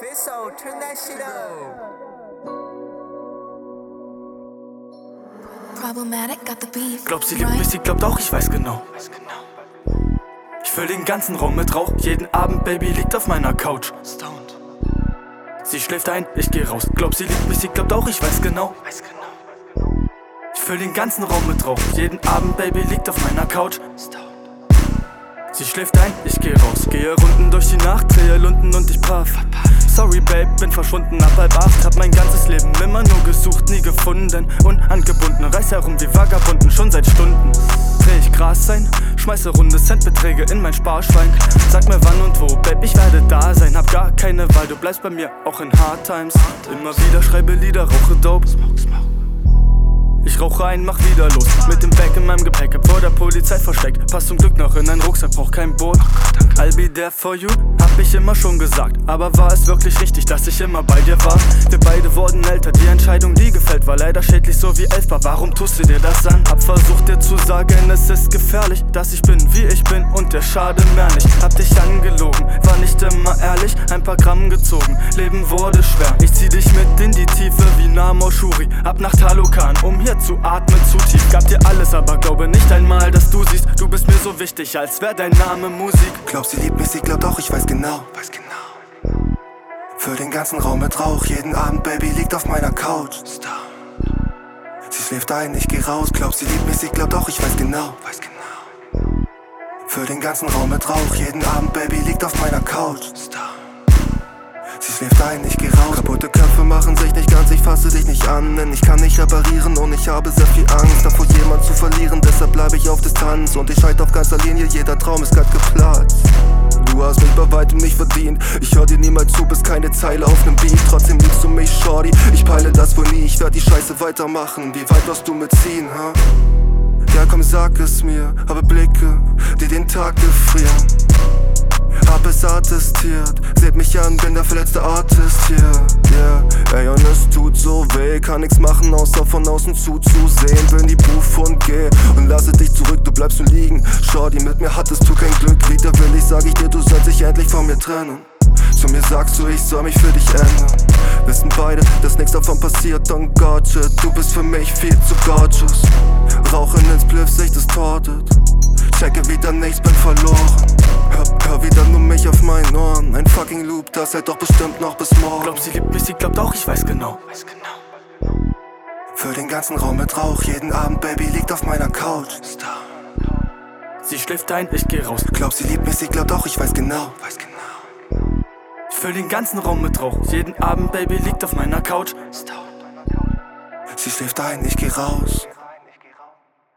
Rizzo, turn that shit up. Problematic, got the beef. Glaubt sie liebt mich, sie glaubt auch, ich weiß genau. Ich füll den ganzen Raum mit Rauch. Jeden Abend, Baby, liegt auf meiner Couch. Sie schläft ein, ich geh raus. Glaubt sie liebt mich, sie glaubt auch, ich weiß genau. Ich füll den ganzen Raum mit Rauch. Jeden Abend, Baby, liegt auf meiner Couch. Sie schläft ein, ich geh raus. Gehe Runden durch die Nacht, drehe Lunden und ich paff. Sorry Babe, bin verschwunden ab 7:30. Hab mein ganzes Leben immer nur gesucht, nie gefunden. Unangebunden, reiß herum wie Vagabunden, schon seit Stunden. Dreh ich Gras ein, schmeiße runde Centbeträge in mein Sparschwein. Sag mir wann und wo, Babe, ich werde da sein. Hab gar keine Wahl, du bleibst bei mir, auch in Hard Times. Immer wieder schreibe Lieder, rauche Dope. Ich rauche ein, mach wieder los. Mit dem Bag in meinem Gepäck, hab vor der Polizei versteckt. Pass zum Glück noch in einen Rucksack, brauch kein Boot. I'll be there for you, hab ich immer schon gesagt. Aber war es wirklich richtig, dass ich immer bei dir war? Wir beide wurden älter, die Entscheidung, die gefällt, war leider schädlich, so wie 11 war. Warum tust du dir das an? Hab versucht dir zu sagen, es ist gefährlich, dass ich bin, wie ich bin und der Schade mehr nicht. Hab dich angelogen, war nicht immer ehrlich, ein paar Gramm gezogen, Leben wurde schwer. Ich zieh dich mit in die Tiefe wie Namor Shuri, ab nach Talokan, um hier zu atmen zu tief. Gab dir alles, aber glaube nicht einmal, dass du siehst, du bist mir so wichtig, als wär dein Name Musik. Glaub sie liebt mich, sie glaubt auch, ich weiß genau. Füll den ganzen Raum mit Rauch, jeden Abend, Baby, liegt auf meiner Couch. Sie schläft ein, ich geh raus. Glaub sie liebt mich, sie glaubt auch, ich weiß genau. Füll den ganzen Raum mit Rauch, jeden Abend, Baby, liegt auf meiner Couch. Sie schläft ein, ich geh raus. Kaputte Köpfe machen sich nicht ganz, ich fasse dich nicht an. Denn ich kann nicht reparieren und ich habe sehr viel Angst davor, jemand zu verlieren. Deshalb bleibe ich auf Distanz und ich scheide auf ganzer Linie, jeder Traum ist grad geplatzt. Du hast mich bei weitem nicht verdient, ich hör dir niemals zu, bis keine Zeile auf nem Beat. Trotzdem liebst du mich, Shorty, ich peile das wohl nie. Ich werd die Scheiße weitermachen, wie weit wirst du mitziehen, ha? Ja komm, sag es mir, habe Blicke, die den Tag gefrieren. Hab es attestiert, seht mich an, bin der verletzte Artist hier, yeah. Ey, und es tut so weh, kann nix machen, außer von außen zuzusehen. Bin die Buff und geh und lasse dich zurück, du bleibst nur liegen. Shorty, mit mir hattest du kein Glück, wieder will ich, sag ich dir, du sollst dich endlich von mir trennen. Zu mir sagst du, ich soll mich für dich ändern. Wissen beide, dass nichts davon passiert, don't gotcha. Du bist für mich viel zu gorgeous. Rauchen ins Bliff, Sicht distorted. Checke wieder nichts, bin verloren. Hör wieder nur mich auf meinen Ohren. Ein fucking Loop, das hält doch bestimmt noch bis morgen. Glaubt sie liebt mich, sie glaubt auch, ich weiß genau. Füll den ganzen Raum mit Rauch, jeden Abend, Baby, liegt auf meiner Couch. Sie schläft ein, ich geh raus. Glaub sie liebt mich, sie glaubt auch, ich weiß genau. Ich füll den ganzen Raum mit Rauch. Jeden Abend, Baby, liegt auf meiner Couch. Sie schläft ein, ich geh raus.